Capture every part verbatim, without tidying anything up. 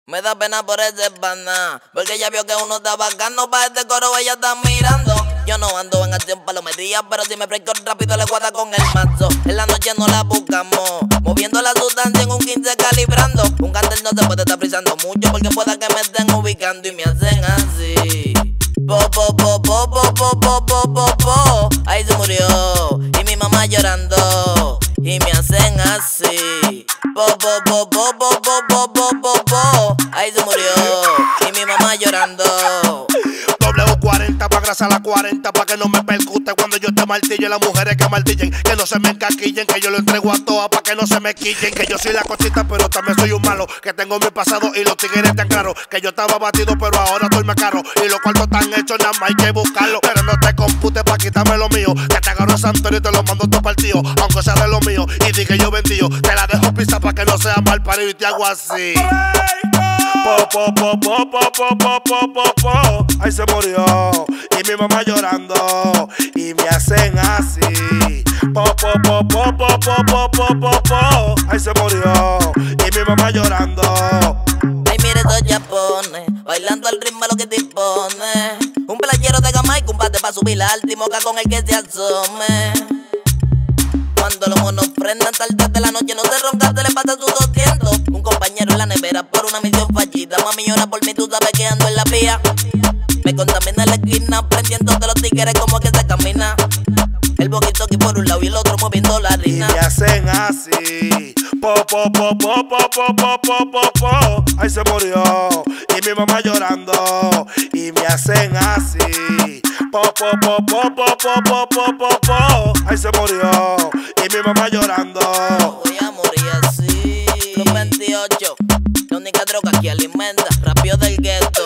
Me da pena por ese pana, porque ella vio que uno está bacano. Pa' este coro ella está mirando. Yo no ando en acción palomería, pero si me fresco rápido le guarda con el mazo. En la noche no la buscamos, moviendo la sustancia en un quince calibrando. Un cartel no se puede estar frisando mucho, porque pueda que me estén ubicando y me hacen así. Po, po, po, po, po, po, po, po, po, po. Ahí se murió, y mi mamá llorando, y me hacen así. Po, po, po, po, po, po, po, po, po, po. Ahí se murió, y mi mamá llorando. W cuarenta pa' grasa la cuarenta, pa' que no me percute cuando yo te martille. Las mujeres que martillen, que no se me encaquillen, que yo lo entrego a todas pa' que no se me quillen. Que yo soy la cosita pero también soy un malo, que tengo mi pasado y los tigres tan claros. Que yo estaba batido pero ahora estoy más caro, y los cuartos están hechos, nada más hay que buscarlo. Pero no te computes pa' quitarme lo mío, que te agarro Santorio y te lo mando todo partido. Aunque sea de lo mío y di que yo vendío, te la dejo pisar pa' que no sea mal parido y te hago así. Po, po, po, po, po, po, po, po, po, po. Ahí se murió, y mi mamá llorando, y me hacen así. Po, po, po, po, po, po, po, po, po, po. Ahí se murió, y mi mamá llorando. Ay, mire esos japones, bailando al ritmo lo que dispone. Un playero de Jamaica, un bate pa' subir al timoca con el que se asome. Cuando los monos frenan tarde de la noche, no se ronca, se le pasa sus doscientos. Un compañero en la nevera por una misión fallida. Mami llora por mí, tú sabes que ando en la vía. Me contamina la esquina, prendiendo de los tigres como que se camina. El boquito aquí por un lado y el otro moviendo la harina. Y me hacen así. Po, po, po, po, po, po, po, po, po, po. Ahí se murió, y mi mamá llorando, y me hacen así. Po, po, po, po, po, po, po, po, po, po. Ahí se murió, y mi mamá llorando. Voy a morir así. Los veintiocho, la única droga que alimenta. Rapio del gueto.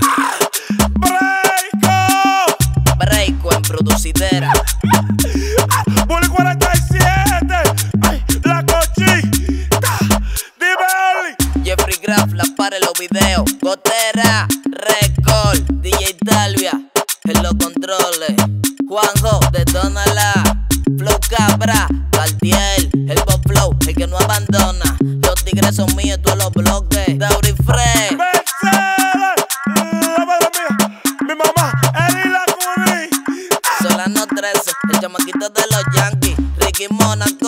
Breako. Breako en producidera. Bully cuarenta y siete. Ay, la cochita. Dime Oli. Jeffrey Graff, la para los videos. Gotera, Record, D J Talvia, en los controles. Juanjo, detónala. Flow Cabra, Cartier, el Bob Flow, el que no abandona. Los tigres son míos, todos los bloques. Dauri Fred. Mercedes, la madre mía, mi mamá, Eli la Cuni. Solano trece, el chamaquito de los Yankees. Ricky Monaco.